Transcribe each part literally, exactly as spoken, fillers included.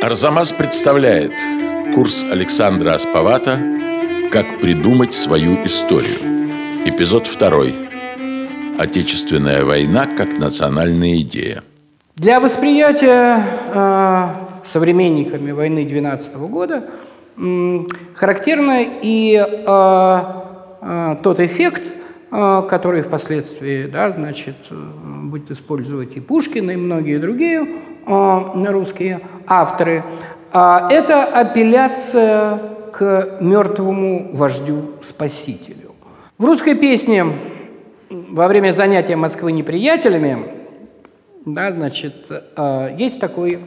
Арзамас представляет курс Александра Асповата «Как придумать свою историю». Эпизод второй. Отечественная война как национальная идея. Для восприятия э, современниками войны двенадцатого года э, характерно и э, э, тот эффект, э, который впоследствии, да, значит, будет использовать и Пушкин, и многие другие э, русские авторы. Э, это апелляция к мертвому вождю-спасителю. В русской песне во время занятия Москвы неприятелями, да, значит, есть такой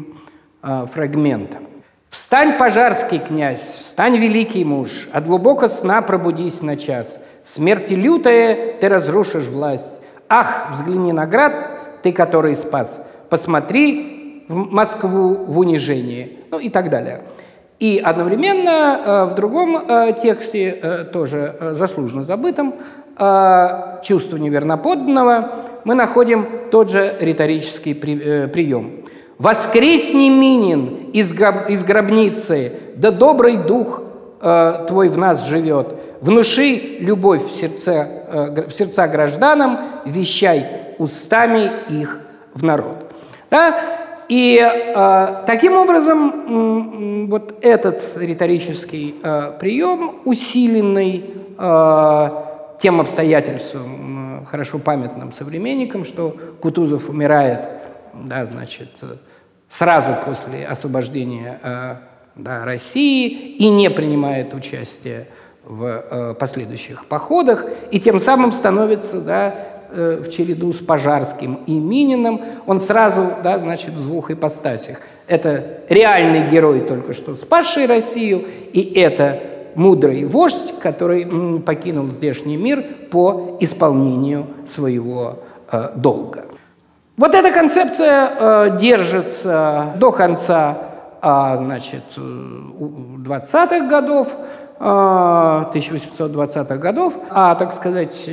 фрагмент. «Встань, пожарский князь, встань, великий муж, от глубокого сна пробудись на час. Смерти лютая ты разрушишь власть. Ах, взгляни на град, ты, который спас. Посмотри в Москву в унижении». Ну и так далее. И одновременно в другом тексте, тоже заслуженно забытом, «Чувство неверноподданного», мы находим тот же риторический прием. «Воскресни, Минин, из гробницы, да добрый дух твой в нас живет. Внуши любовь в сердца, в сердца гражданам, вещай устами их в народ». Да? И э, таким образом э, вот этот риторический э, прием, усиленный э, тем обстоятельством, э, хорошо памятным современникам, что Кутузов умирает, да, значит, сразу после освобождения э, да, России и не принимает участия в э, последующих походах, и тем самым становится, да, в череду с Пожарским и Мининым, он сразу, да, значит, в двух ипостасях. Это реальный герой, только что спасший Россию, и это мудрый вождь, который м, покинул здешний мир по исполнению своего э, долга. Вот эта концепция э, держится до конца э, значит, двадцатых годов, тысяча восемьсот двадцатых годов, а, так сказать,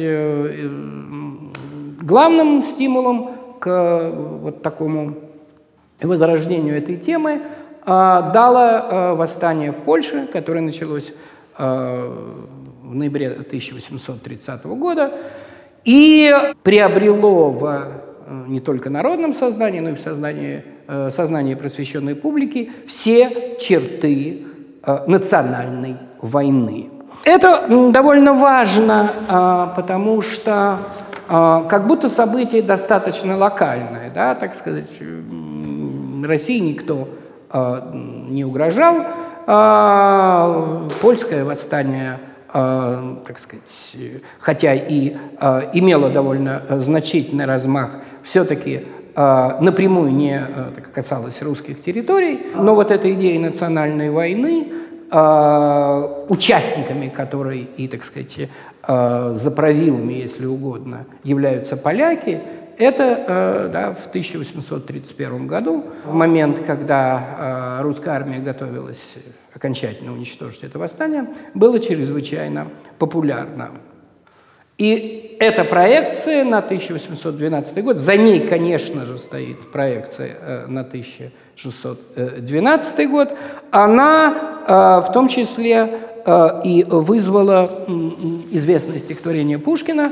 главным стимулом к вот такому возрождению этой темы дало восстание в Польше, которое началось в ноябре тысяча восемьсот тридцатого года и приобрело в не только народном сознании, но и в сознании, сознании просвещенной публики все черты национальной войны. Это довольно важно, потому что как будто событие достаточно локальное, да, так сказать, России никто не угрожал, польское восстание, так сказать, хотя и имело довольно значительный размах, все-таки напрямую не касалось русских территорий, но вот эта идея национальной войны, участниками которой и, так сказать, заправилами, если угодно, являются поляки, это, да, в тысяча восемьсот тридцать первом году, в момент, когда русская армия готовилась окончательно уничтожить это восстание, было чрезвычайно популярно. И эта проекция на тысяча восемьсот двенадцатый год, за ней, конечно же, стоит проекция на тысяча шестьсот двенадцатый год, она в том числе и вызвала известное стихотворение Пушкина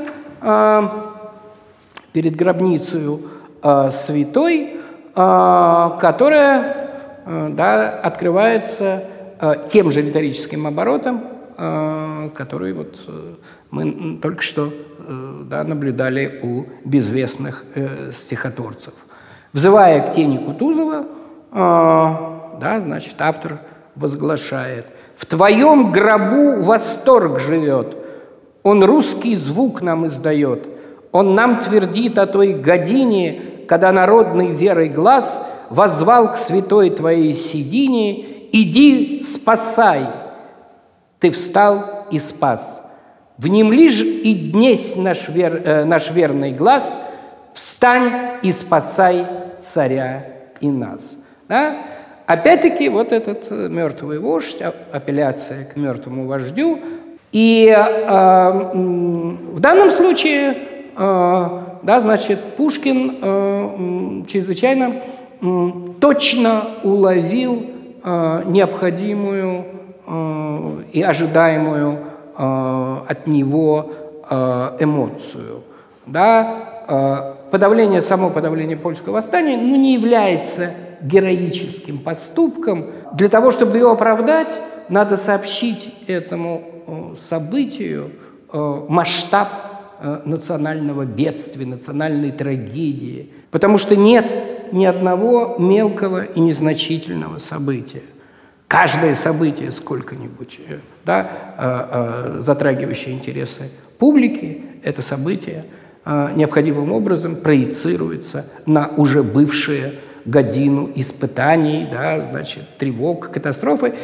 «Перед гробницей святой», которое, да, открывается тем же риторическим оборотом, который вот мы только что, да, наблюдали у безвестных стихотворцев. Взывая к тени Кутузова, да, значит, автор возглашает: «В твоем гробу восторг живет, он русский звук нам издает, он нам твердит о той године, когда народный верой глаз воззвал к святой твоей седине: иди, спасай, ты встал и спас. Внемли ж и днесь наш, вер, э, наш верный глаз, встань и спасай царя и нас». Да? Опять-таки вот этот мертвый вождь, апелляция к мертвому вождю. И э, в данном случае, э, да, значит, Пушкин э, чрезвычайно точно уловил необходимую и ожидаемую от него эмоцию. Да? Подавление, само подавление польского восстания ну, не является героическим поступком. Для того, чтобы его оправдать, надо сообщить этому событию масштаб национального бедствия, национальной трагедии. Потому что нет ни одного мелкого и незначительного события. Каждое событие сколько-нибудь, да, затрагивающее интересы публики, это событие необходимым образом проецируется на уже бывшие годину испытаний, да, значит, тревог, катастрофы,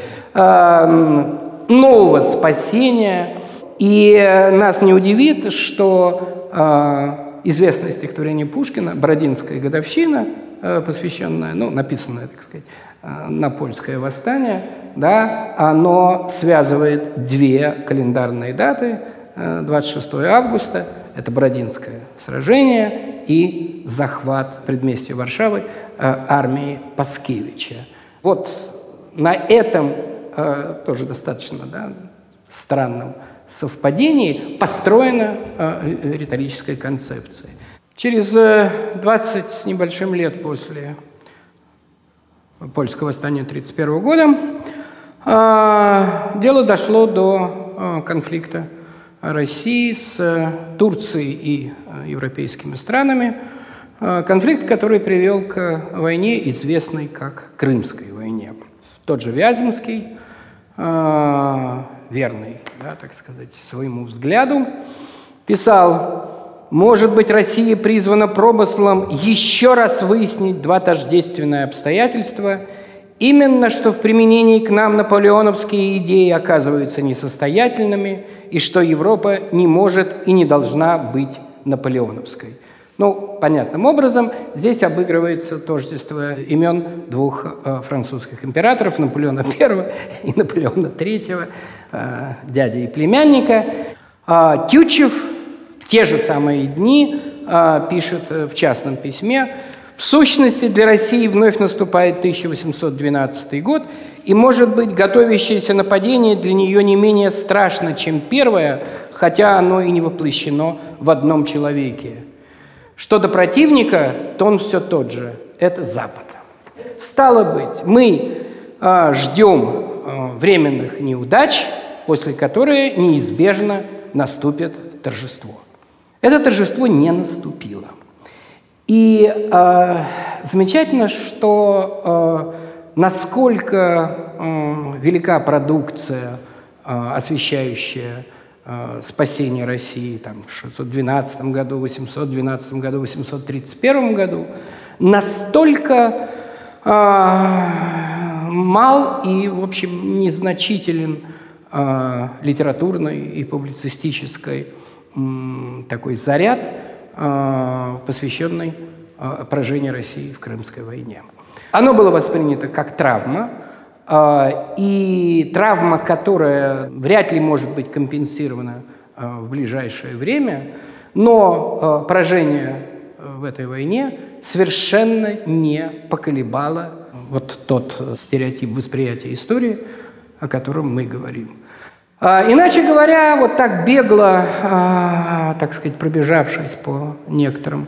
нового спасения. И нас не удивит, что известное стихотворение Пушкина «Бородинская годовщина», посвященное, ну, написанное, так сказать, на польское восстание, да, оно связывает две календарные даты. двадцать шестого августа – это Бородинское сражение и захват предместья Варшавы армии Паскевича. Вот на этом тоже достаточно, да, странном совпадении построена риторическая концепция. Через двадцать с небольшим лет после польского восстания тысяча девятьсот тридцать первого года дело дошло до конфликта России с Турцией и европейскими странами. Конфликт, который привел к войне, известной как Крымской войне. Тот же Вяземский, верный, да, так сказать, своему взгляду, писал: «Может быть, Россия призвана промыслом еще раз выяснить два тождественные обстоятельства, именно что в применении к нам наполеоновские идеи оказываются несостоятельными, и что Европа не может и не должна быть наполеоновской». Ну, понятным образом, здесь обыгрывается тождество имен двух э, французских императоров, Наполеона Первого и Наполеона Третьего, э, дяди и племянника. Э, Тютчев в те же самые дни э, пишет в частном письме: «В сущности, для России вновь наступает тысяча восемьсот двенадцатый год, и, может быть, готовящееся нападение для нее не менее страшно, чем первое, хотя оно и не воплощено в одном человеке. Что до противника, то он все тот же – это Запад. Стало быть, мы э, ждем э, временных неудач, после которых неизбежно наступит торжество». Это торжество не наступило. И э, замечательно, что э, насколько э, велика продукция, э, освещающая спасение России там, в шестьсот двенадцатом году, восемьсот двенадцатом году, восемьсот тридцать первом году, настолько э, мал и, в общем, незначителен э, литературный и публицистический э, такой заряд, э, посвященный э, поражению России в Крымской войне. Оно было воспринято как травма, и травма, которая вряд ли может быть компенсирована в ближайшее время, но поражение в этой войне совершенно не поколебало вот тот стереотип восприятия истории, о котором мы говорим. Иначе говоря, вот так бегло, так сказать, пробежавшись по некоторым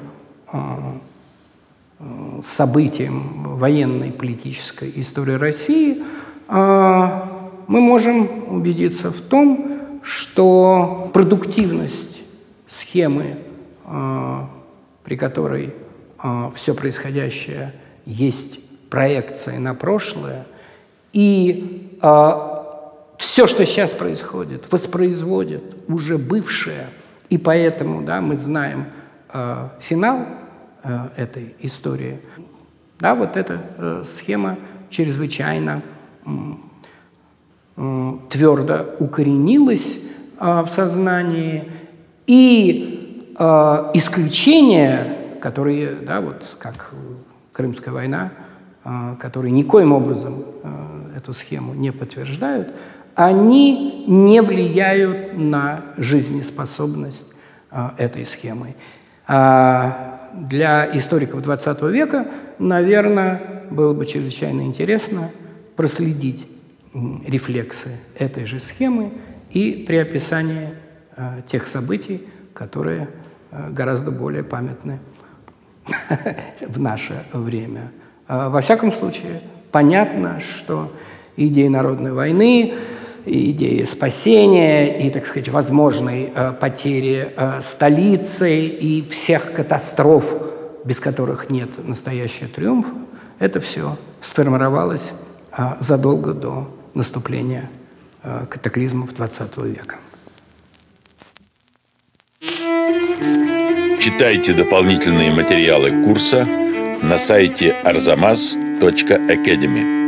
событиям военной, политической истории России, мы можем убедиться в том, что продуктивность схемы, при которой все происходящее есть проекция на прошлое, и все, что сейчас происходит, воспроизводит уже бывшее, и поэтому, да, мы знаем финал этой истории. Да, вот эта э, схема чрезвычайно э, э, твердо укоренилась э, в сознании, и э, исключения, которые, да, вот как Крымская война, э, которые никоим образом э, эту схему не подтверждают, они не влияют на жизнеспособность э, этой схемы. А для историков двадцатого века, наверное, было бы чрезвычайно интересно проследить рефлексы этой же схемы и при описании тех событий, которые гораздо более памятны в наше время. Во всяком случае, понятно, что идеи народной войны, идеи спасения и, так сказать, возможной потери столицы и всех катастроф, без которых нет настоящего триумфа, это все сформировалось задолго до наступления катаклизмов двадцатого века. Читайте дополнительные материалы курса на сайте арзамас точка академи.